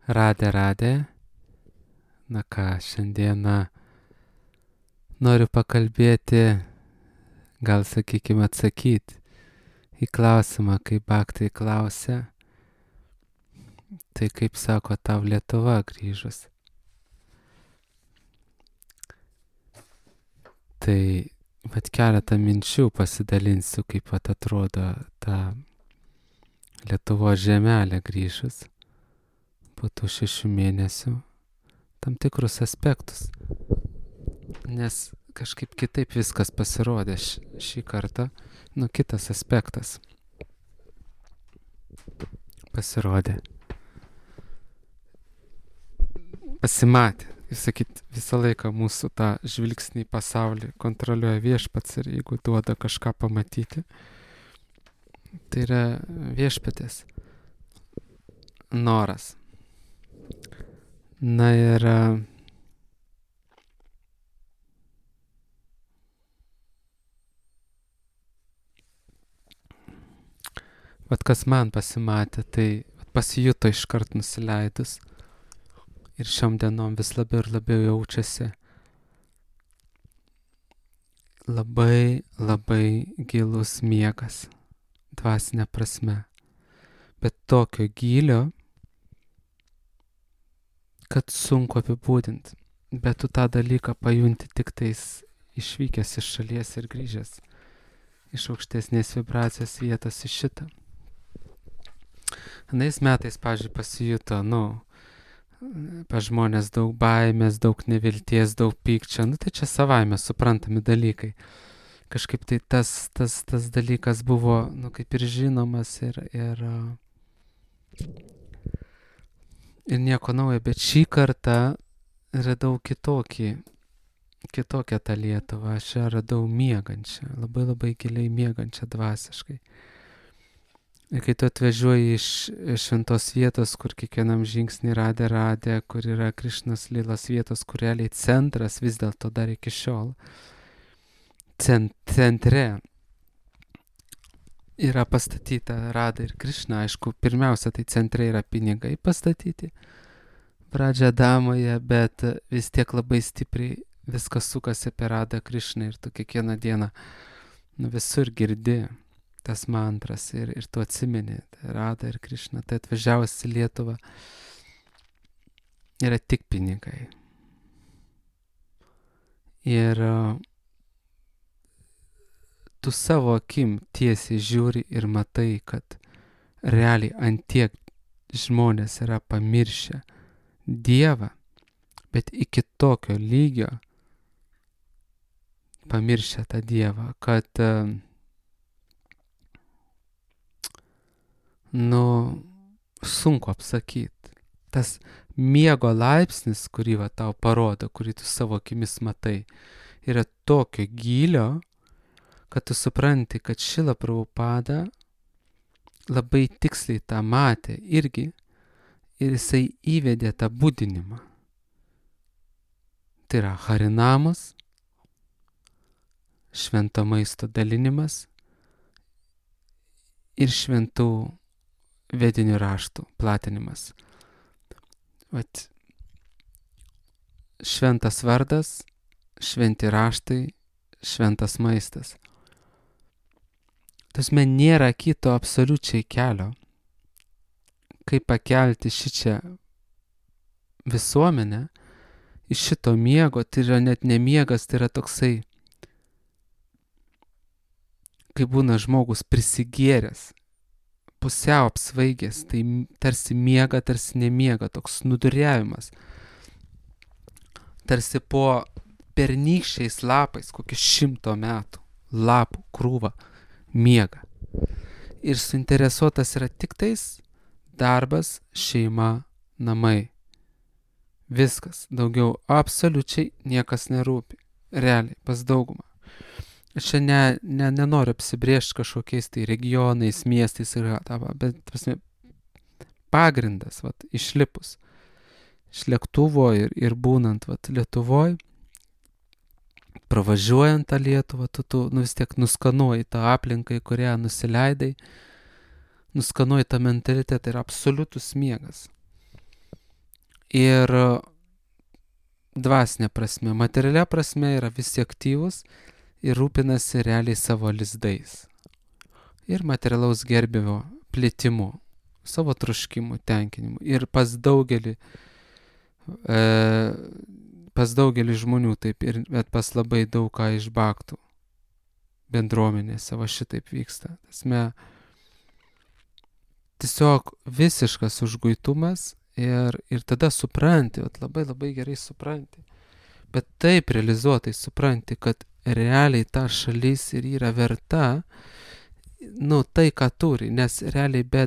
Radė. Na ką, šiandieną noriu pakalbėti, gal sakykime atsakyti į klausimą, kai baktai klausia, tai kaip sako tau Lietuva grįžus. Tai vat keletą minčių pasidalinsiu, kaip vat atrodo ta Lietuvos žemelė grįžus po tų 6 mėnesių, tam tikrus aspektus. Nes kažkaip kitaip viskas pasirodė šį kartą, kitas aspektas pasirodė. Pasimatė. Jūs sakyt, visą laiką mūsų tą žvilgsnį į pasaulį kontroliuoja Viešpats ir jeigu duoda kažką pamatyti, tai yra Viešpatės noras. Na ir vat kas man pasimatė, tai pasijuto iškart nusileidus ir šiom dienom vis labiau ir labiau jaučiasi labai gilus miegas, dvasinė prasme, bet tokio gylio, kad sunku apibūdinti, bet tu tą dalyką pajunti tik tais išvykęs iš šalies ir grįžęs iš aukštesnės vibracijos vietos į šitą. Anais metais, pavyzdžiui, pasijuto, pas žmonės daug baimės, daug nevilties, daug pykčio, tai čia savaime suprantami dalykai. Kažkaip tai tas dalykas buvo, kaip ir žinomas ir nieko naujo, bet šį kartą radau kitokią tą Lietuvą. Aš ją radau miegančią, labai giliai miegančią dvasiškai. Ir kai tu atvažiuoji iš šventos vietos, kur kiekvienam žingsnį radė, kur yra Krišnos Lilos vietos, kur realiai centras vis dėlto dar iki šiol. Centre yra pastatyta Rada ir Krišna, aišku, pirmiausia, tai centre yra pinigai pastatyti, pradžia Damoje, bet vis tiek labai stipriai viskas sukasi apie Radą Krišną ir tu kiekvieną dieną visur girdi tas mantras ir tu atsimeni Radą ir Krišną. Tai atvažiavus į Lietuvą yra tik pinigai. Ir tu savo akim tiesiai žiūri ir matai, kad realiai antiek žmonės yra pamiršę Dievą, bet iki tokio lygio pamiršę tą Dievą, kad sunku apsakyti. Tas miego laipsnis, kurį tau parodo, kurį tu savo akimis matai, yra tokio gylio, kad tu supranti, kad Šrila Prabhupada labai tiksliai tą matė irgi ir jisai įvedė tą budinimą. Tai yra harinamas, švento maisto dalinimas ir šventų vedinių raštų platinimas. Vat šventas vardas, šventi raštai, šventas maistas. Tasme nėra kito absoliučiai kelio, kaip pakelti šičią visuomenę iš šito miego. Tai yra net ne miegas, tai yra toksai, kai būna žmogus prisigėręs, pusiau apsvaigęs, tai tarsi miega, tarsi nemiega, toks snūduriavimas. Tarsi po pernykščiais lapais, kokį 100 metų lapų krūvą miega. Ir suinteresuotas yra tik tais darbas, šeima, namai. Viskas. Daugiau absoliučiai niekas nerūpi. Realiai, pas daugumą. Aš čia nenoriu apsibrėžti kažkokiais tai regionais, miestais bet pagrindas, išlipus iš lėktuvo ir būnant Lietuvoj, pravažiuojant tą Lietuvą, tu vis tiek nuskanuoji tą aplinką, į kurią nusileidai, nuskanuoji tą mentalitetą ir absoliutus miegas. Ir dvasinė prasme, materialia prasme yra visi aktyvus ir rūpinasi realiai savo lizdais. Ir materialaus gerbimo plėtimu, savo troškimų tenkinimu. Ir pas daugelį žmonių taip, bet pas labai daug ką iš baktų bendruomenėse va šitaip vyksta. Tiesiog visiškas užguitumas ir tada supranti, labai labai gerai supranti. Bet taip realizuotai supranti, kad realiai ta šalis ir yra verta, tai, ką turi, nes realiai be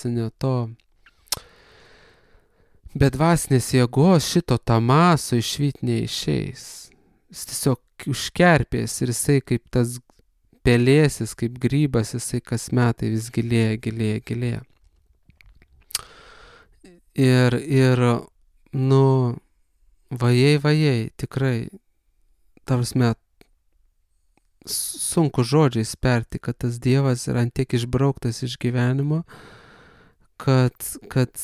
dvasinės jėgos šito tamaso išvyt neišeis. Jis tiesiog užkerpės ir jisai kaip tas pelėsis, kaip grybas, jisai kas metai vis gilėja. Ir vajai, tikrai, tarsi sunku žodžiais perti, kad tas Dievas yra antiek išbrauktas iš gyvenimo, kad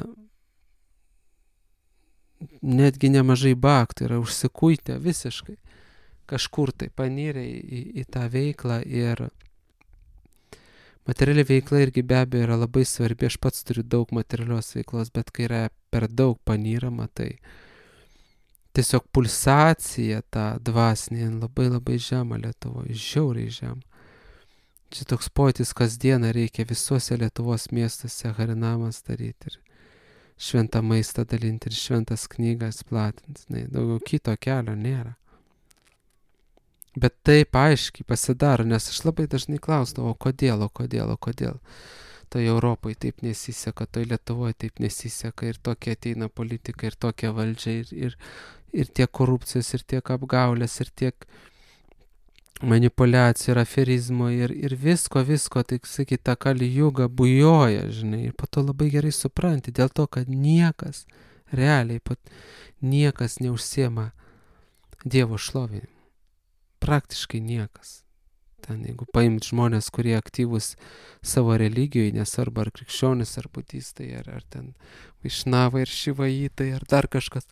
netgi nemažai baktų yra užsikuitę visiškai, kažkur tai panirę į tą veiklą ir materiali veikla irgi be abejo yra labai svarbi, aš pats turiu daug materialios veiklos, bet kai yra per daug panyrama, tai tiesiog pulsacija ta dvasinė labai labai žema Lietuvoje, žiauriai žema. Čia toks pojūtis kasdieną reikia visuose Lietuvos miestuose harinamas daryti ir šventą maistą dalinti ir šventas knygas platinti. Daugiau kito kelio nėra. Bet taip aiškiai pasidaro, nes aš labai dažnai klausdavau, o kodėl. Toje Europoje taip nesiseka, toje Lietuvoje taip nesiseka ir tokia ateina politika ir tokia valdžia ir tiek korupcijos, ir tiek apgaulės, ir tiek manipulacijų, ir aferizmo, ir visko, taip sakyti, ta Kali Juga bujoja, žinai, ir po to labai gerai supranti, dėl to, kad niekas, realiai, niekas neužsiema Dievo šlovinimu. Praktiškai niekas. Ten, jeigu paimt žmonės, kurie aktyvus savo religijoje, nesvarbu ar krikščionis, ar budistai, ar ten Vaišnavai, ar Šivaitai, ar dar kažkas,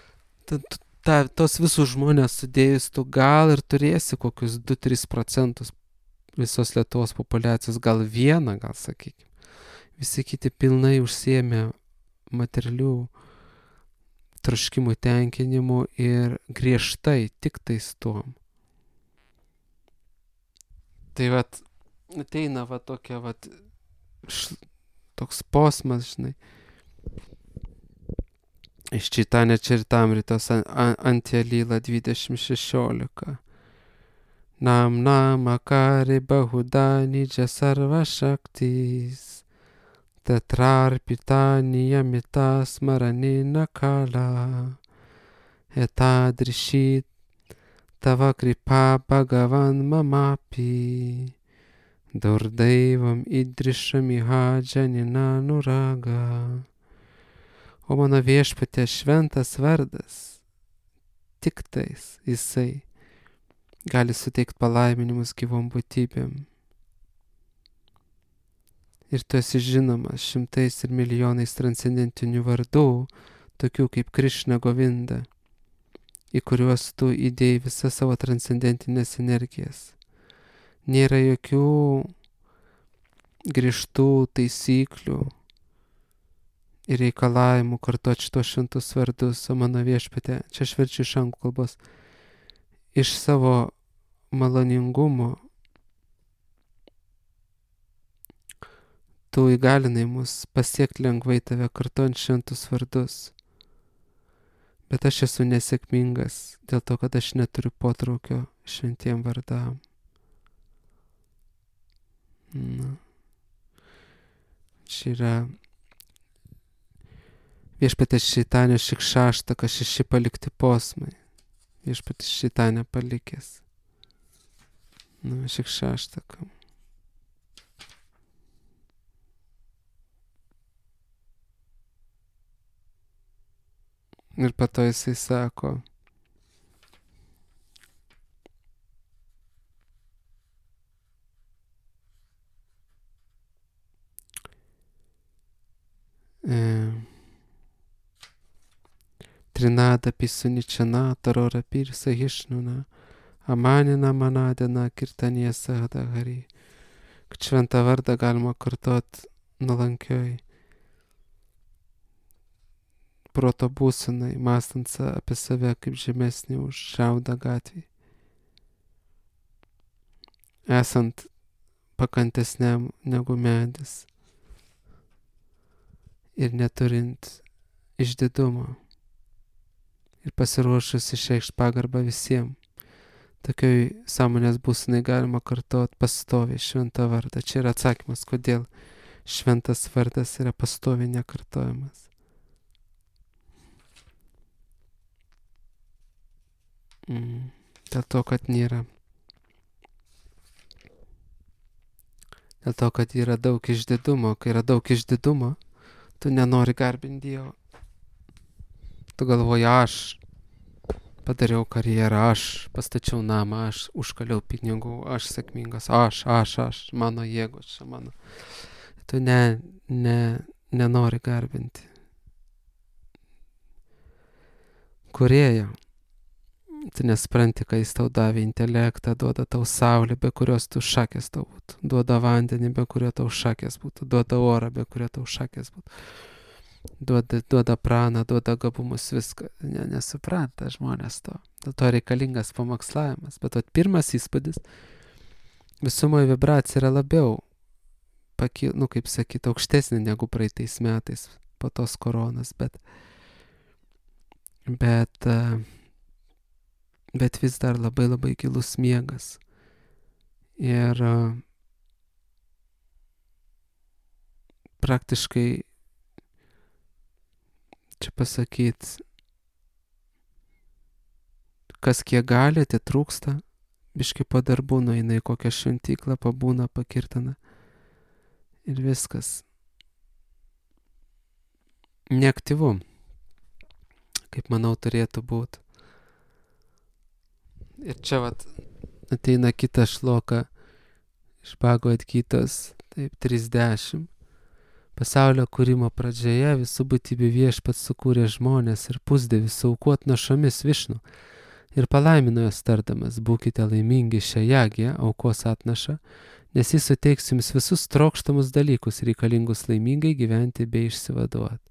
tos visus žmonės sudėjus, tu gal ir turėsi kokius 2-3% visos Lietuvos populiacijos, gal vieną, gal sakykime. Visi kiti pilnai užsiėmė materialių troškimų tenkinimu ir griežtai tik tais tuom. Tai ateina tokia toks posmas, žinai, iš Čaitanija Čaritamritos Antya-Lila 20:16. Nam akari bahudani jasarva shaktis tatrarpita niyamita smaranina kala etadrishit tava kripa bhagavan mamapi durdaivam idrishamiha janina nuraga. O mano Viešpatie šventas vardas, tik tais jisai gali suteikti palaiminimus gyvom būtybėm. Ir tu esi žinomas šimtais ir milijonais transcendentinių vardų, tokių kaip Krišna Govinda, į kuriuos tu įdėjai visas savo transcendentinės energijas. Nėra jokių griežtų taisyklių ir reikalavimų kartuoti šitos šventus vardus, o mano Viešpatie, čia aš verčiu iš anglų kalbos, iš savo maloningumo tu įgalinai mus pasiekti lengvai tave kartuojant šventus vardus. Bet aš esu nesėkmingas dėl to, kad aš neturiu potraukio šventiem vardam. Čia yra Viešpaties Čaitanijos Šikšaštaka 6 palikti posmai. Viešpaties Čaitanija palikęs. Šikšaštaka. Ir po to jisai sako, Trinada pisuničana tarora pirsa hišnuna. Amanina manadina kirtanė sahada hari. Kad šventą vardą galima kartot nuolankioj proto būsenai, mąstant apie save kaip žemesnį už šiaudą gatvį. Esant pakantesniam negu medis ir neturint išdidumo ir pasiruošus išreikšti pagarbą visiems. Tokioj sąmonės būsenai galima kartot pastoviai šventą vardą. Čia yra atsakymas, kodėl šventas vardas yra pastoviai nekartojamas. Dėl to, kad nėra. Dėl to, kad yra daug išdidumo. Kai yra daug išdidumo, tu nenori garbinti Dievo. Tu galvoji, aš padariau karjerą, aš pastačiau namą, aš užkaliau pinigų, aš sėkmingas, aš, mano jėgos, čia mano. Tu nenori garbinti Kūrėjo. Tu nespranti, kai jis tau davė intelektą, duoda tau saulę, be kurios tu šakės tau būtų. Duoda vandenį, be kurio tau šakės būtų. Duoda orą, be kurio tau šakės būtų. Duoda praną, duoda gabumus, viską. Nesupranta žmonės to. Dėl to reikalingas pamokslavimas. Bet pirmas įspūdis, visumoje vibracija yra labiau, kaip sakyti, aukštesnė negu praeitais metais po tos koronas. Bet vis dar labai labai gilus miegas. Ir praktiškai, čia pasakyt, kas kiek gali, tai trūksta, biški po darbų nueina į kokią šventyklą, pabūna, pakirtina ir viskas. Neaktyvu, kaip manau turėtų būti. Ir čia ateina kita šloka iš Bhagavad Gitos, taip 30. Pasaulio kūrimo pradžioje visų būtybių viešpats sukūrė žmonės ir pusdievi suaukot našomis Višnu. Ir palaimino juos tardamas, būkite laimingi šią jagiją, aukos atnašą, nes jis suteiks jums visus trokštamus dalykus reikalingus laimingai gyventi bei išsivaduoti.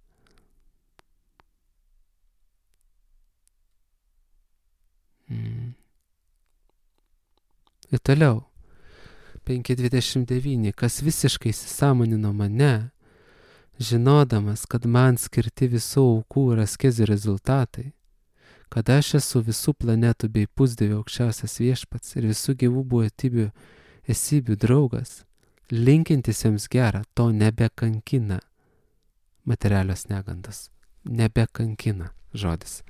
Ir toliau, 5.29, kas visiškai įsisąmonino mane, žinodamas, kad man skirti visų aukų ir askezių rezultatai, kad aš esu visų planetų bei pusdievių aukščiausias viešpats ir visų gyvų būtybių esybių draugas, linkintis jiems gerą, to nebekankina materialios negandos. Nebekankina žodis.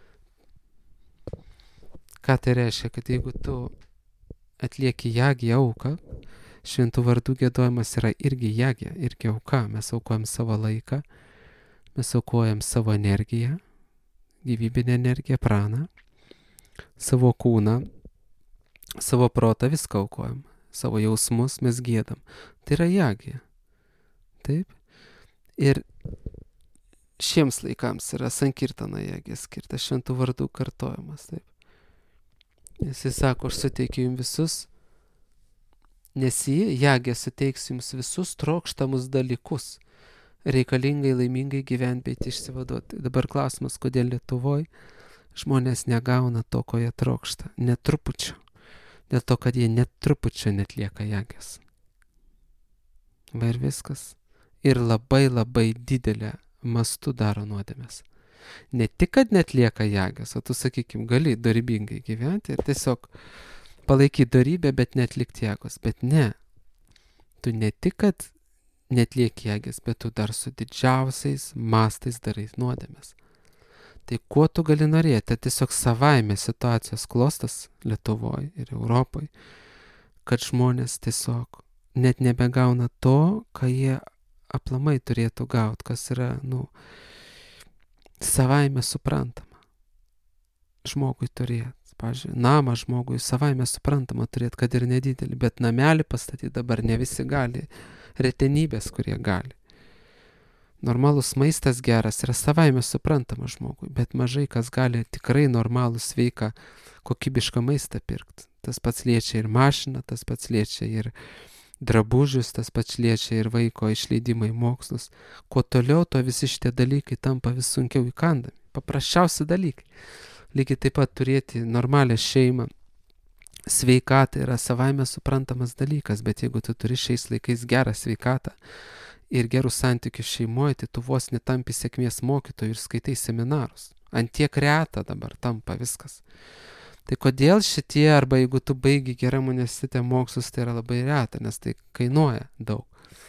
Ką tai reiškia, kad jeigu tu atlieki jagiją auką, šventų vardų giedojimas yra irgi jagija, irgi auka. Mes aukojam savo laiką, mes aukojam savo energiją, gyvybinę energiją, praną, savo kūną, savo protą, viską aukojam, savo jausmus mes giedam. Tai yra jagija. Taip. Ir šiems laikams yra sankirtana jagija skirta, šventų vardų kartojimas. Taip. Jis sako, aš suteikiu jums visus, nes jagė suteiks jums visus trokštamus dalykus, reikalingai laimingai gyventi bei išsivaduoti. Dabar klausimas, kodėl Lietuvoje žmonės negauna to, ko jie trokšta, net trupučio. Dėl to, kad jie net trupučio netlieka jagės. Va ir viskas. Ir labai labai didelę mastų daro nuodėmes. Ne tik, kad netlieka jagės, o tu, sakykim, gali dorybingai gyventi ir tiesiog palaikyti dorybę, bet netlikti jagos. Bet ne. Tu ne tik, kad netlieki jagės, bet tu dar su didžiausiais mastais darai nuodėmes. Tai kuo tu gali norėti, tiesiog savaime situacijos klostas Lietuvoje ir Europoje, kad žmonės tiesiog net nebegauna to, ką jie aplamai turėtų gauti, kas yra, savaime suprantama. Žmogui turėti. Pavyzdžiui, namą žmogui savaime suprantama turėti, kad ir nedidelį, bet namelį pastatyti dabar ne visi gali. Retenybės, kurie gali. Normalus maistas geras yra savaime suprantama žmogui, bet mažai kas gali tikrai normalų, sveiką, kokybišką maistą pirkti. Tas pats liečia ir mašiną, tas pats liečia ir drabužius, tas pats liečia ir vaiko išleidimą į mokslus. Kuo toliau, to visi šitie dalykai tampa vis sunkiau įkandami. Paprasčiausi dalykai. Lygiai taip pat turėti normalią šeimą, sveikatą yra savaime suprantamas dalykas, bet jeigu tu turi šiais laikais gerą sveikatą ir gerus santykius šeimoje, tai tu vos netampi sėkmės mokytojų ir skaitai seminarus. Antiek reta dabar tampa viskas. Tai kodėl šitie, arba jeigu tu baigi geram universitete mokslus, tai yra labai reta, nes tai kainuoja daug.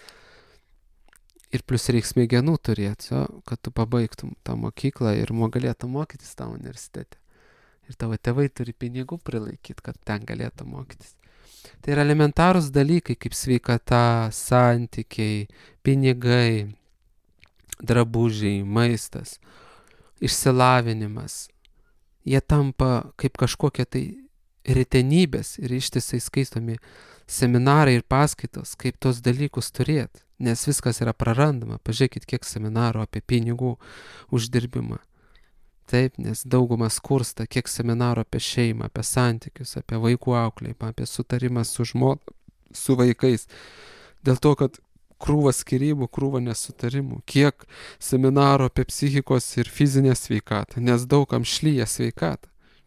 Ir plus reikia smegenų turėti, kad tu pabaigtum tą mokyklą ir galėtum mokytis tą universitete. Ir tavo tėvai turi pinigų prilaikyti, kad ten galėtų mokytis. Tai yra elementarūs dalykai kaip sveikata, santykiai, pinigai, drabužiai, maistas, išsilavinimas. Jie tampa kaip kažkokie tai retenybės ir ištisai skaistomi seminarai ir paskaitos, kaip tos dalykus turėti, nes viskas yra prarandama. Pažiūrėkit, kiek seminarų apie pinigų uždirbimą. Taip, nes daugumas skursta, kiek seminarų apie šeimą, apie santykius, apie vaikų auklėjimą, apie sutarimą su vaikais. Dėl to, kad krūva skyrybų, krūva nesutarimų. Kiek seminarų apie psichikos ir fizinę sveikatą, nes daugam šlyja sveikatą.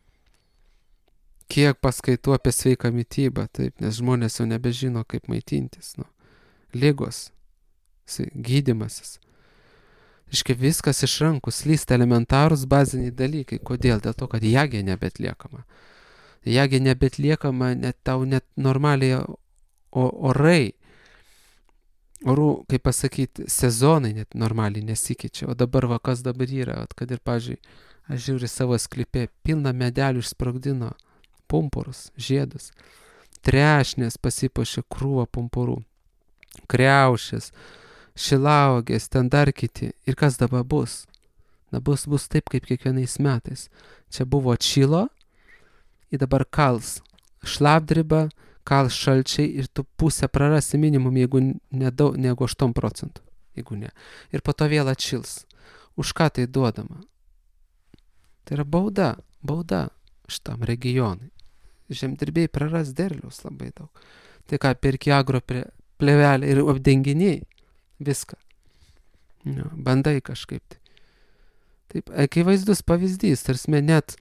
Kiek paskaitų apie sveiką mitybą, taip, nes žmonės jau nebežino, kaip maitintis. Ligos, gydymasis. Iškai viskas iš rankų slysta, elementarūs baziniai dalykai. Kodėl? Dėl to, kad jagė nebetliekama. Jagė nebetliekama, tau net normaliai orai, orų, kaip pasakyti, sezonai net normaliai nesikeičia. O dabar kas dabar yra, kad ir, pavyzdžiui, aš žiūriu savo sklype, pilną medelių išsprogdino pumpurus, žiedus. Trešnės pasipuošė krūvą pumpurų, kriaušės, šilauogės, ten dar kiti. Ir kas dabar bus? Bus taip, kaip kiekvienais metais. Čia buvo atšilo, ir dabar kals šlapdriba, kals šalčiai ir tu pusę prarasi minimum, jeigu negu 8%. Jeigu ne. Ir po to vėl atšils. Už ką tai duodama? Tai yra bauda šitam regionui. Žemdirbiai praras derliaus labai daug. Tai ką, perki agro plėvelę ir apdenginiai. Viską. Bandai kažkaip tai. Taip, akivaizdus pavyzdys, tarsi net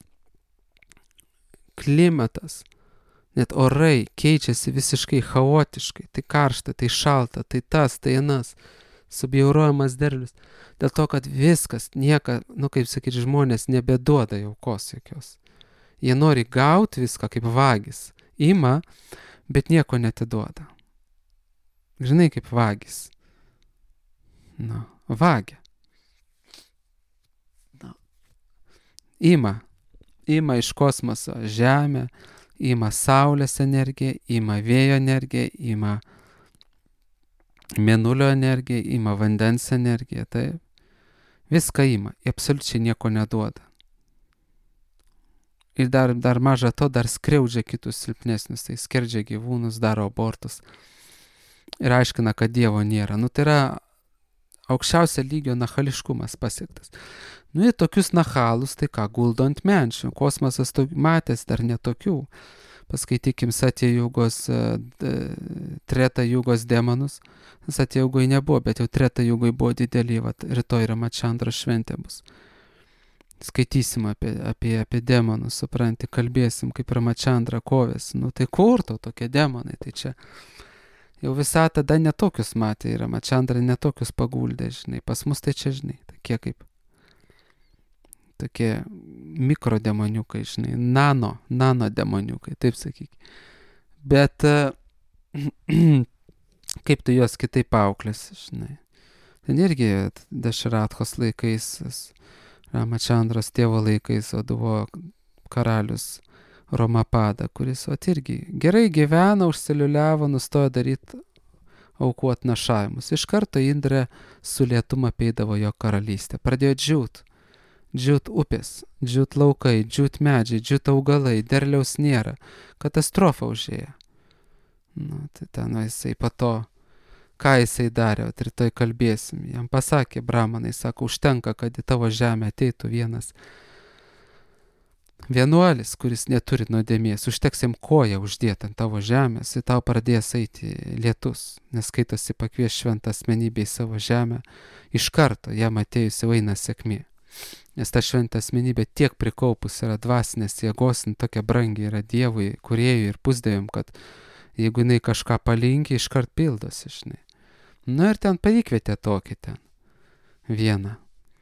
klimatas, net orai keičiasi visiškai chaotiškai. Tai karšta, tai šalta, tai tas, tai anas. Subjaurojamas derlius. Dėl to, kad viskas, kaip sakyti, žmonės nebeduoda jaukos jokios. Jie nori gauti viską kaip vagis. Ima, bet nieko netiduoda. Žinai, kaip vagis. Vagia. Ima iš kosmoso žemę, ima saulės energiją, ima vėjo energiją, ima mėnulio energiją, ima vandens energiją, taip. Viską ima, absoliučiai nieko neduoda. Ir dar maža to, dar skriaudžia kitus silpnesnius, tai skerdžia gyvūnus, daro abortus. Ir aiškina, kad Dievo nėra. Tai yra aukščiausio lygio nachališkumas pasiektas. Ir tokius nachalus, tai ką, guldo ant menčių. Kosmosas matęs dar netokių. Paskaitykim Satya Jugos, Treta Jugos demonus. Satya Jugoj nebuvo, bet jau Treta Jugoj buvo didelį, rytoj Ramachandra šventė bus. Skaitysim apie demonus, supranti, kalbėsim, kaip Ramachandra kovėsi. Tai kur to tokie demonai, tai čia jau visą tada netokius matė ir Ramachandra netokius paguldė, žinai. Pas mus tai čia, žinai, tokie kaip tokie mikrodemoniukai, žinai, nano demoniukai, taip sakyk. Bet kaip tu juos kitaip auklėsi, žinai. Ten irgi Dašarathos laikais, Ramachandros tėvo laikais, buvo karalius Romapada, kuris irgi gerai gyveno, užsiliuliavo, nustojo daryti aukų atnašavimus. Iš karto Indrė su lietum apeidavo jo karalystę. Pradėjo džiūt upės, džiūt laukai, džiūt medžiai, džiūt augalai, derliaus nėra. Katastrofa užėjo. Tai ten jisai po to Ką jisai darė, rytoj kalbėsim. Jam pasakė bramanai, sako, užtenka, kad į tavo žemę ateitų vienas vienuolis, kuris neturi nuodėmės, užteks jam koją uždėti ant tavo žemės ir tau pradės eiti lietus, nes skaitosi pakvies šventą asmenybę į savo žemę, iš karto jam atėjus jau eina sėkmė. Nes ta šventą asmenybė tiek prikaupus yra dvasinės jėgos, tokia brangi yra Dievui, Kūrėjui ir pusdieviam, kad jeigu jinai kažką palinkia, iškart pildosi, žinai. Na ir ten paikvietė tokį ten. Vieną.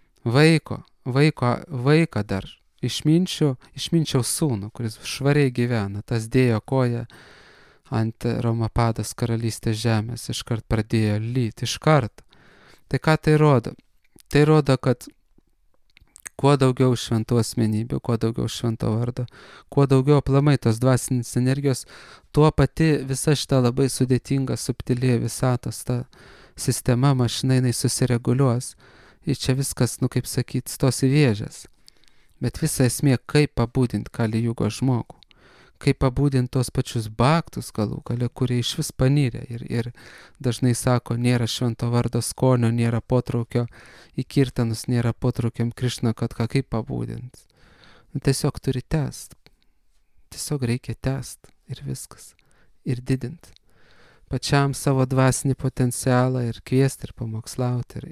Vaiką dar. Išminčiaus sūnų, kuris švariai gyvena, tas dėjo koją ant Romapados karalystės žemės, iškart pradėjo lyti, iškart. Tai ką tai rodo? Tai rodo, kad kuo daugiau šventų asmenybių, kuo daugiau švento vardo, kuo daugiau aplamai tos dvasinės energijos, tuo pati visa šita labai sudėtinga, subtilė visatos, ta sistema, mašina, jinai susireguliuos. Ir čia viskas, kaip sakyt, stos į vėžes. Bet visa esmė, kaip pabudinti Kali Jugo žmogų, kaip pabudinti tos pačius baktus galų gale, kurie iš vis panyrė ir dažnai sako, nėra švento vardo skonio, nėra potraukio į kirtanus, nėra potraukiam Krišną, kad kaip pabudinti. Tiesiog turi tęst, tiesiog reikia tęst ir viskas, ir didinti. Pačiam savo dvasinį potencialą ir kviesti ir pamokslauti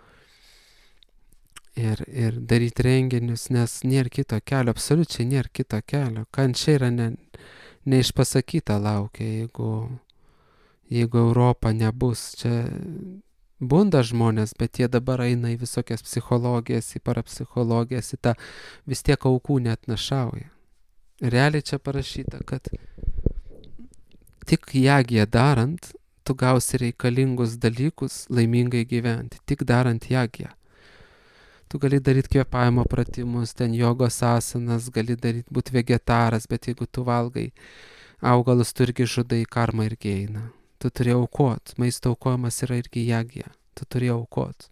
ir daryti renginius, nes nėra kito kelio, absoliučiai nėra kito kelio. Kančia yra neišpasakyta laukia, jeigu Europa nebus. Čia bunda žmonės, bet jie dabar eina į visokias psichologijas, į parapsichologijas, į tą vis tiek aukų net našauja. Realiai čia parašyta, kad tik jagiją darant, tu gausi reikalingus dalykus laimingai gyventi, tik darant jagiją. Tu gali daryti kvėpavimo pratimus, ten jogos asanas, gali daryti būti vegetaras, bet jeigu tu valgai augalus, tu irgi žudai, karma irgi eina. Tu turi aukot, maisto aukojimas yra irgi jagija, tu turi aukot.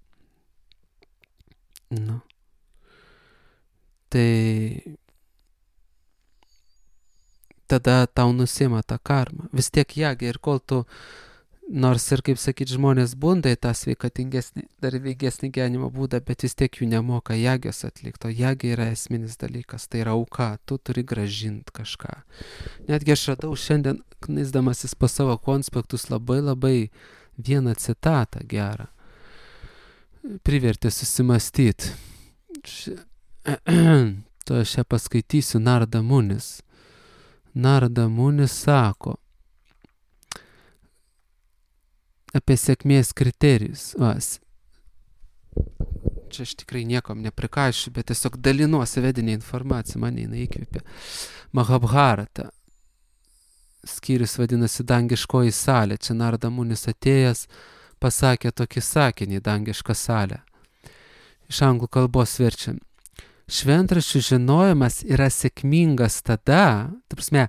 Nu. Tai tada tau nusima ta karma. Vis tiek jagija ir kol tu nors ir, kaip sakyt, žmonės bunda į tą sveikatingesnį, dar veigesnį gyvenimo būdą, bet vis tiek jų nemoka jagijos atlikti. O jagija yra esminis dalykas, tai yra auka, tu turi grąžinti kažką. Netgi aš radau šiandien, knaisdamasis po savo konspektus, labai vieną citatą gerą. Privertė susimastyti. To aš ją paskaitysiu, Narada Munis. Narada Munis sako apie sėkmės kriterijus. Čia aš tikrai niekam neprikaišiu, bet tiesiog dalinuosi vedinę informaciją, mane jinai įkvėpė. Mahabharata. Skyrius vadinasi Dangiškoji salė. Čia Narada Munis atėjęs pasakė tokį sakinį, dangišką salę. Iš anglų kalbos verčiam. Šventraščių žinojimas yra sėkmingas tada, ta prasme,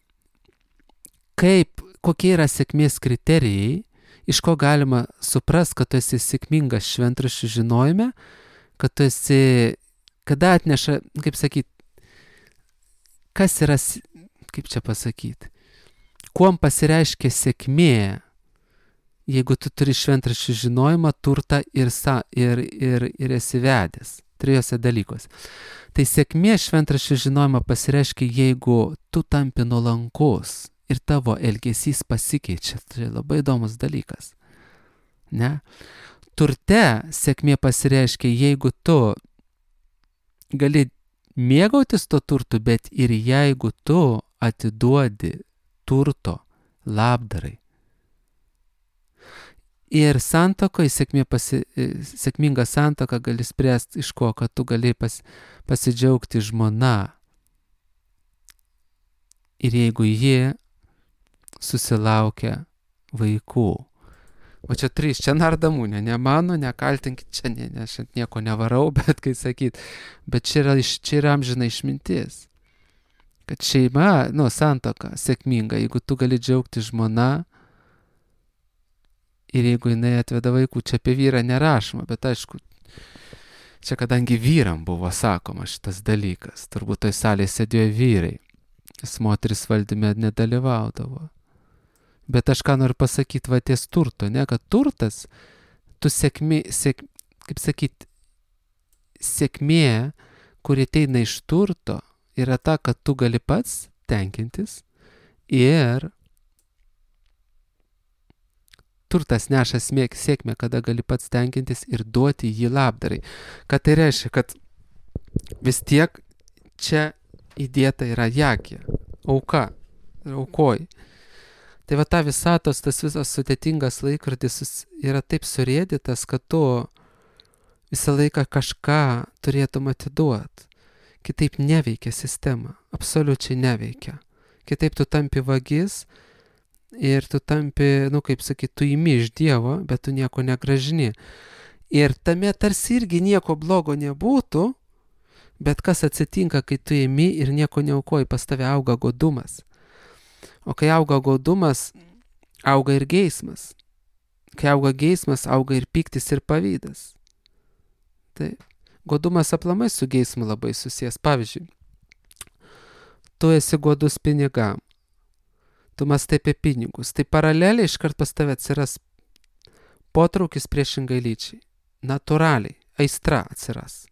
kokie yra sėkmės kriterijai, iš ko galima suprast, kad tu esi sėkmingas šventraščių žinojime, kad tu esi, kada atneša, kaip sakyt, kas yra, kaip čia pasakyti, kuom pasireiškia sėkmė, jeigu tu turi šventraščių žinojimą, turtą ir esi vedęs. Trijose dalykuose. Tai sėkmė šventraščių žinojimą pasireiškia, jeigu tu tampi nuolankus ir tavo elgesys pasikeičia. Tai labai įdomus dalykas. Ne? Turte sėkmė pasireiškia, jeigu tu gali mėgautis to turtu, bet ir jeigu tu atiduodi turto labdarai. Ir santuokoje sėkminga santuoka gali spręsti iš ko, kad tu gali pasidžiaugti žmona. Ir jeigu jie susilaukia vaikų. O čia trys, čia Narada Munė, ne mano, nekaltinkit, čia aš nieko nevarau, bet kai sakyt, bet čia yra amžina išmintis. Kad šeima, santuoka sėkminga, jeigu tu gali džiaugti žmona, ir jeigu jinai atveda vaikų, čia apie vyrą nerašoma, bet aišku, čia kadangi vyram buvo sakoma šitas dalykas, turbūt toj salėje sėdėjo vyrai, nes moteris valdyme nedalyvaudavo. Bet aš ką noriu pasakyti, va ties turto, ne, kad turtas, tu kaip sakyt, sėkmė, kuri ateina iš turto, yra ta, kad tu gali pats tenkintis ir turtas neša sėkmę, kada gali pats tenkintis ir duoti jį labdarai. Ką tai reiškia, kad vis tiek čia įdėta yra jagė, auka, aukoji. Tai va ta visatos, tas visas sudėtingas laikrodis yra taip surėdytas, kad tu visą laiką kažką turėtum atiduoti. Kitaip neveikia sistema, absoliučiai neveikia. Kitaip tu tampi vagis ir tu tampi, kaip sakyt, tu imi iš Dievo, bet tu nieko negražini. Ir tame tarsi irgi nieko blogo nebūtų, bet kas atsitinka, kai tu imi ir nieko neaukoji, pas tave auga godumas. O kai auga godumas, auga ir geismas. Kai auga geismas, auga ir pyktis ir pavydas. Tai godumas aplamai su geismu labai susijęs. Pavyzdžiui, tu esi godus pinigam, tu mąstai apie pinigus, tai paraleliai iškart pas tave atsiras potraukis priešingai lyčiai. Natūraliai, aistra atsiras.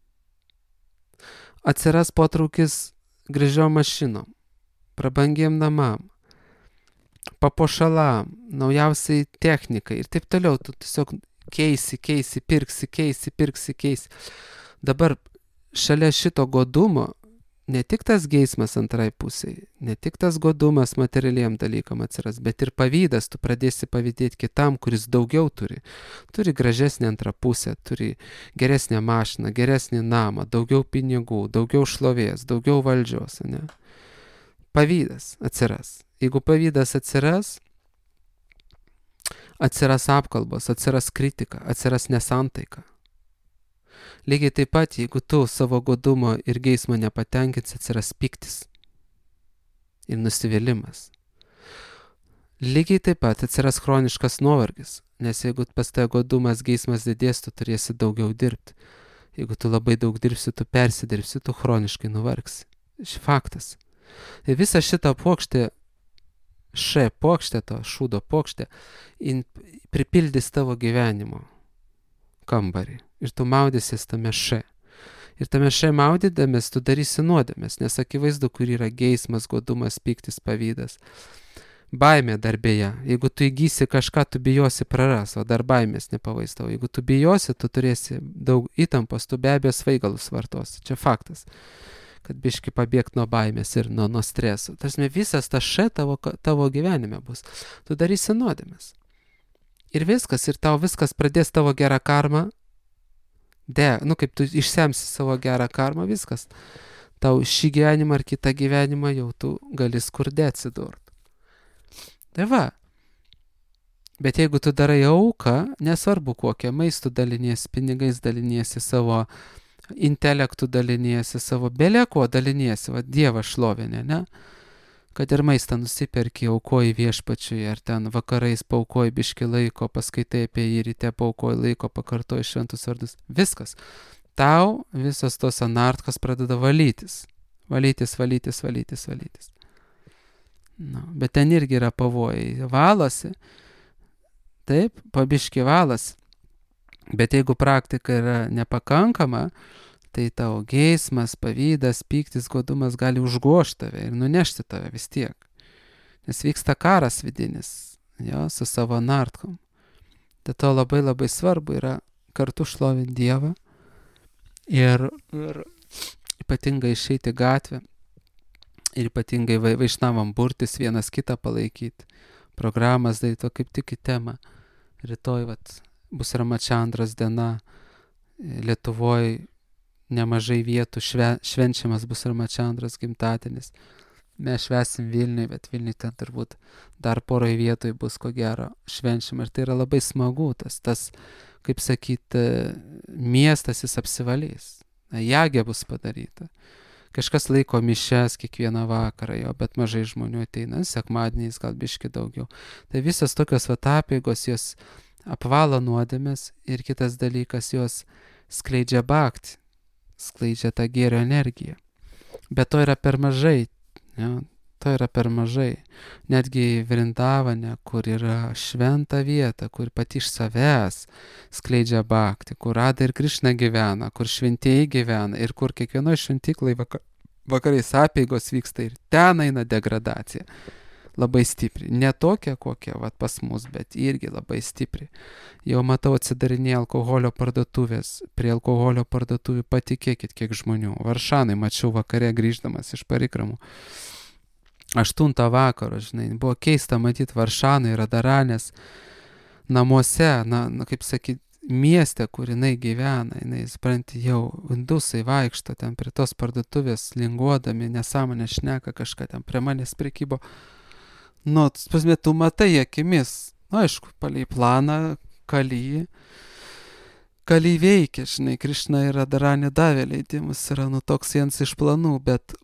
Atsiras potraukis gražiom mašinom, prabangiem namam, papuošalam, naujausiai technikai ir taip toliau. Tu tiesiog keisi, pirksi. Dabar šalia šito godumo ne tik tas geismas antrai pusiai, ne tik tas godumas materialiem dalykam atsiras, bet ir pavydas. Tu pradėsi pavydėti kitam, kuris daugiau turi. Turi gražesnį antrą pusę, turi geresnę mašiną, geresnį namą, daugiau pinigų, daugiau šlovės, daugiau valdžios, ne? Pavydas atsiras. Jeigu pavydas atsiras apkalbos, atsiras kritika, atsiras nesantaika. Lygiai taip pat, jeigu tu savo godumo ir geismo nepatenkins, atsiras pyktis ir nusivylimas. Lygiai taip pat atsiras chroniškas nuovargis, nes jeigu pas tave godumas, geismas didės, tu turėsi daugiau dirbti. Jeigu tu labai daug dirbsi, tu persidirbsi, tu chroniškai nuvargsi. Faktas. Ir visa šita puokštė, to šūdo puokštė, pripildys tavo gyvenimo kambarį. Ir tu maudysies tame Ir tame maudydamis tu darysi nuodėmes, nes akivaizdu, kur yra geismas, godumas, pyktis, pavydas. Baimė darbėje. Jeigu tu įgysi kažką, tu bijosi praras, o dar baimės nepavaistau. Jeigu tu bijosi, tu turėsi daug įtampos, tu be abejo svaigalus vartosi. Čia faktas. Kad biški pabėgti nuo baimės ir nuo streso. Tarsi visas tas tavo gyvenime bus. Tu darysi nuodėmes. Ir viskas, ir tau viskas pradės tavo gerą karmą. Kaip tu išsemsi savo gerą karmą, viskas. Tau šį gyvenimą ar kitą gyvenimą jau tu gali skurde atsidurti. Tai va. Bet jeigu tu darai auką, nesvarbu kokią, maistų daliniesi, pinigais daliniesi, savo intelektų daliniesi, savo beleko daliniesi, va Dievą šlovinė, ne? Kad ir maistą nusiperki, aukoji viešpačiui, ar ten vakarais paukoji biški laiko, paskaitai apie jį, ryte paukoji laiko, pakartoji šventus vardus. Viskas. Tau visos tos anartkos pradeda valytis. Valytis. Bet ten irgi yra pavojai. Valosi. Taip, pabiški valosi. Bet jeigu praktika yra nepakankama, tai tau geismas, pavydas, pyktis, godumas gali užgošti tave ir nunešti tave vis tiek. Nes vyksta karas vidinis, su savo nartkom. Tai to labai labai svarbu yra kartu šlovinti Dievą ir ypatingai išeiti gatvę ir ypatingai vaišnavam burtis, vienas kitą palaikyti. Programas daryti, kaip tik į temą. Rytoj bus Ramačandros diena, Lietuvoje nemažai vietų švenčiamas bus Ramačandros gimtadienis. Mes švęsim Vilniui, bet Vilniui ten turbūt dar poroj vietoj bus ko gero švenčiama. Ir tai yra labai smagu, tas kaip sakyti, miestas jis apsivalys. Jagė bus padaryta. Kažkas laiko mišes kiekvieną vakarą, bet mažai žmonių ateina, sekmadieniais gal biški daugiau. Tai visas tokios apeigos jos apvalo nuodėmes ir kitas dalykas jos skleidžia bhaktį. Skleidžia tą gėrio energiją. Bet to yra per mažai. To yra per mažai. Netgi Vrindavane, kur yra šventa vieta, kur pati iš savęs skleidžia bhakti, kur Radha ir Krišna gyvena, kur šventieji gyvena ir kur kiekvienoje šventyklai vakarais apeigos vyksta ir ten eina degradacija. Labai stipri. Ne tokia kokia pas mus, bet irgi labai stipri. Jau matau atsidarinėję alkoholio parduotuvės. Prie alkoholio parduotuvių patikėkit, kiek žmonių. Varšanai mačiau vakare grįždamas iš parikramų. 8 vakaro, žinai, buvo keista matyti Varšanai, Radaranės namuose, kaip sakyt, mieste, kur jinai gyvena, jinai, supranti, jau indusai vaikšto ten prie tos parduotuvės, linguodami, nesąmonę šneka kažką ten prie manęs prekybo. Pasmė, tu matai akimis, aišku, palei planą, Kali veikia, žinai, Krišna ir Radaranė davė leidimus, yra toks vienas iš planų,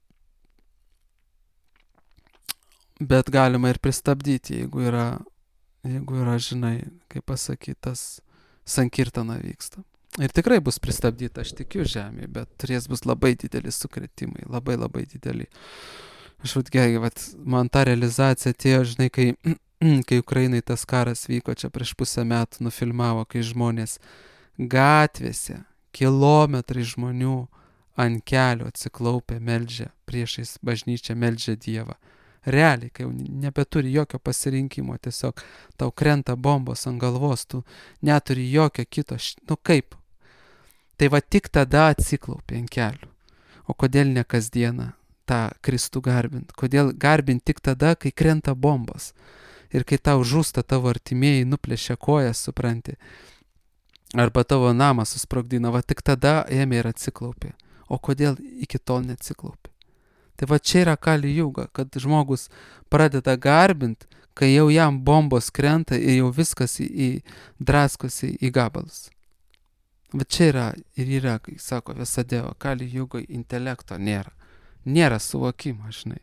bet galima ir pristabdyti, jeigu yra, žinai, kaip pasakytas, sankirtana vyksta. Ir tikrai bus pristabdyta, aš tikiu žemėje, bet turės bus labai dideli sukrėtimai, labai labai dideli. Aš man ta realizacija atėjo, žinai, kai Ukrainai tas karas vyko, čia prieš pusę metų nufilmavo, kai žmonės gatvėse, kilometrai žmonių ant kelio atsiklaupė, meldžia, priešais bažnyčią meldžia Dievą. Realiai, kai jau nebeturi jokio pasirinkimo, tiesiog tau krenta bombos ant galvos, tu neturi jokio kito, kaip? Tai tik tada atsiklaupė ant kelių. O kodėl ne kasdieną tą Kristų garbint? Kodėl garbint tik tada, kai krenta bombos? Ir kai tau žūsta tavo artimieji, nuplėšia kojas, supranti? Arba tavo namą susprogdina, tik tada ėmė ir atsiklaupė. O kodėl iki tol neatsiklaupė? Tai čia yra Kali Juga, kad žmogus pradeda garbint, kai jau jam bombos krenta ir jau viskas draskosi į gabalus. Čia yra, kai sako Vyasadeva, Kali Jugai intelekto nėra. Nėra suvokimo, žinai.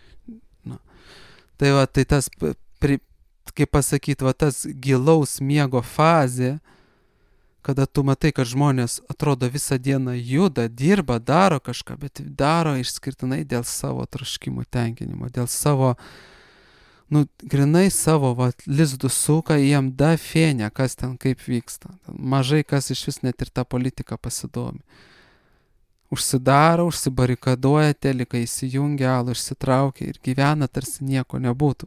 Tai tas, kaip pasakyti, tas gilaus miego fazė, kada tu matai, kad žmonės atrodo visą dieną juda, dirba, daro kažką, bet daro išskirtinai dėl savo troškimų tenkinimo, dėl savo, grinai savo lizdų suka, jiem da fėnė, kas ten kaip vyksta. Mažai kas iš vis net ir tą politiką pasidomi. Užsidaro, užsibarikaduoja, telika įsijungia, alų išsitraukia ir gyvena, tarsi nieko nebūtų.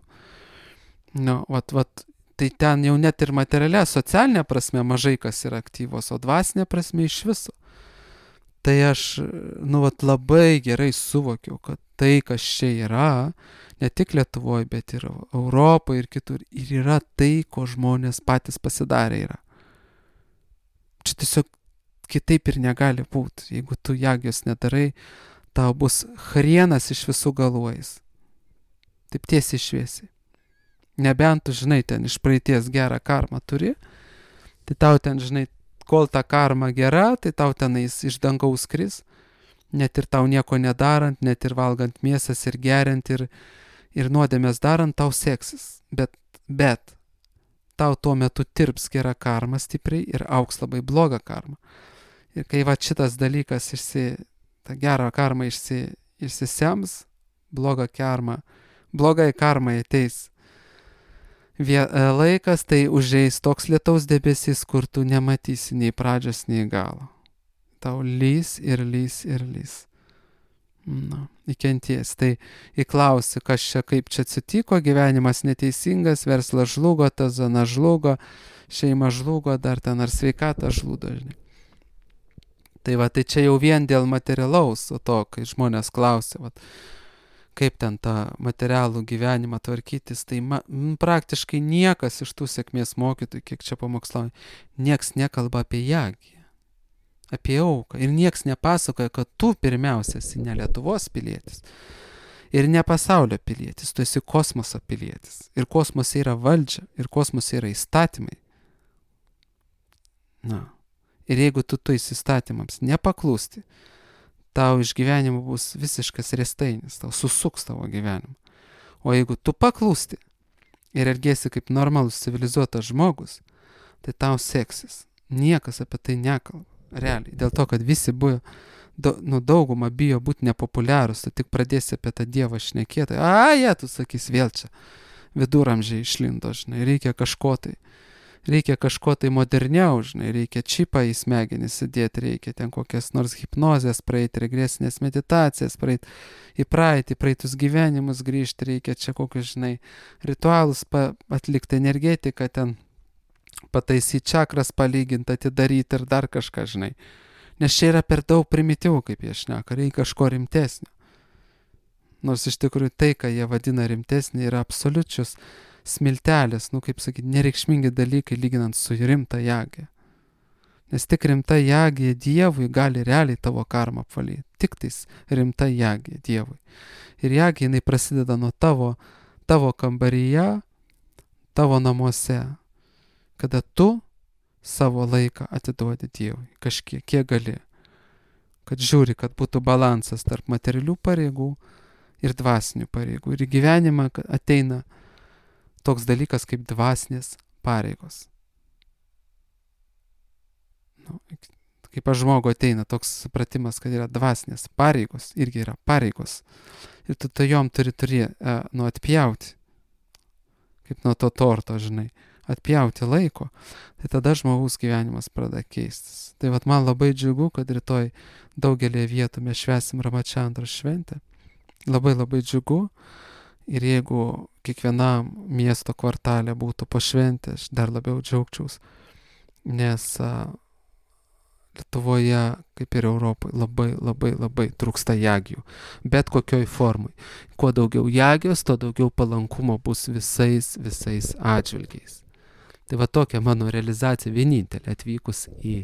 Tai ten jau net ir materialia, socialinė prasme mažai kas yra aktyvos, o dvasinė prasme iš viso. Tai aš, labai gerai suvokiau, kad tai, kas čia yra, ne tik Lietuvoje, bet ir Europoje ir kitur, ir yra tai, ko žmonės patys pasidarė yra. Čia tiesiog kitaip ir negali būti. Jeigu tu jagios nedarai, tau bus hrienas iš visų galvojais. Taip tiesiai šviesiai. Nebent tu, žinai, ten iš praeities gerą karmą turi, tai tau ten, žinai, kol ta karma gera, tai tau tenais iš dangaus kris, net ir tau nieko nedarant, net ir valgant mėsas ir geriant ir nuodėmės darant, tau seksis. Bet tau tuo metu tirps gera karma stipriai ir auks labai bloga karma. Ir kai šitas dalykas ta gera karma išsisems, blogai karmai ateis laikas, tai užeis toks lietaus debesys, kur tu nematysi nei pradžios, nei galo. Tau lys ir lys ir lys. Įkenties. Tai įklausi, kas čia, kaip čia atsitiko, gyvenimas neteisingas, verslas žlugo, ta zona žlugo, šeima žlugo, dar ten ar sveikata žlugo, žinai. Tai čia jau vien dėl materialaus, o to, kai žmonės klausia, kaip ten tą materialų gyvenimą tvarkytis, tai praktiškai niekas iš tų sėkmės mokytojų, kiek čia pamokslauja, nieks nekalba apie jagį, apie auką. Ir nieks nepasakoja, kad tu pirmiausia esi ne Lietuvos pilietis ir ne pasaulio pilietis, tu esi kosmoso pilietis. Ir kosmose yra valdžia, ir kosmose yra įstatymai. Ir jeigu tu tais įstatymams nepaklūsti, tau iš gyvenimo bus visiškas restainis, tau susuks tavo gyvenimą. O jeigu tu paklūsti ir elgiesi kaip normalus civilizuotas žmogus, tai tau seksis. Niekas apie tai nekalba, realiai. Dėl to, kad visi buvo dauguma bijo būti nepopuliarūs, tu tik pradėsi apie tą Dievą šnekėti, tu sakys vėl čia viduramžiai išlindo, žinai, reikia kažko tai moderniau, žinai, reikia čipą į smegenis įdėti, reikia ten kokias nors hipnozės praeiti, regresinės meditacijas praeiti, į praeitus gyvenimus grįžti, reikia čia kokius, žinai, ritualus atlikti, energetiką ten, pataisyti čakras, palyginti, atidaryti ir dar kažką, žinai. Nes čia yra per daug primityvų, kaip jie šneka, reikia kažko rimtesnio. Nors iš tikrųjų tai, ką jie vadina rimtesnį, yra absoliučius smiltelės, kaip sakyti, nereikšmingi dalykai lyginant su rimta jagė. Nes tik rimta jagė Dievui gali realiai tavo karmą apvalyti. Tik tais rimta jagė Dievui. Ir jagė jinai prasideda nuo tavo kambaryje, tavo namuose, kada tu savo laiką atiduodi Dievui, kažkiek, kiek gali. Kad žiūri, kad būtų balansas tarp materialių pareigų ir dvasinių pareigų. Ir į gyvenimą ateina toks dalykas kaip dvasinės pareigos. Kaip pas žmogų ateina toks supratimas, kad yra dvasinės pareigos, irgi yra pareigos. Ir tu jom turi atpjauti, kaip nuo to torto, žinai, atpjauti laiko, tai tada žmogaus gyvenimas pradeda keistis. Tai vat man labai džiugu, kad rytoj daugelį vietų mes švęsim Ramačandros šventę. Labai labai džiugu. Ir jeigu kiekvienam miesto kvartalė būtų po šventę, aš dar labiau džiaugčiaus. Nes Lietuvoje, kaip ir Europoje, labai labai labai trūksta jagių. Bet kokioj formai. Kuo daugiau jagios, to daugiau palankumo bus visais atžvilgiais. Tai va tokia mano realizacija vienintelė atvykus į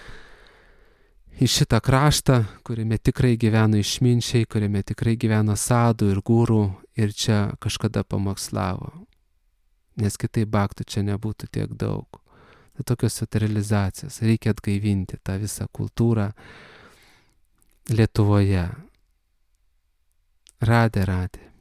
šitą kraštą, kuriame tikrai gyveno išminčiai, kuriame tikrai gyveno sadų ir gūrų ir čia kažkada pamokslavo. Nes kitaip baktų čia nebūtų tiek daug. Tai tokios realizacijos. Reikia atgaivinti tą visą kultūrą Lietuvoje. Radė.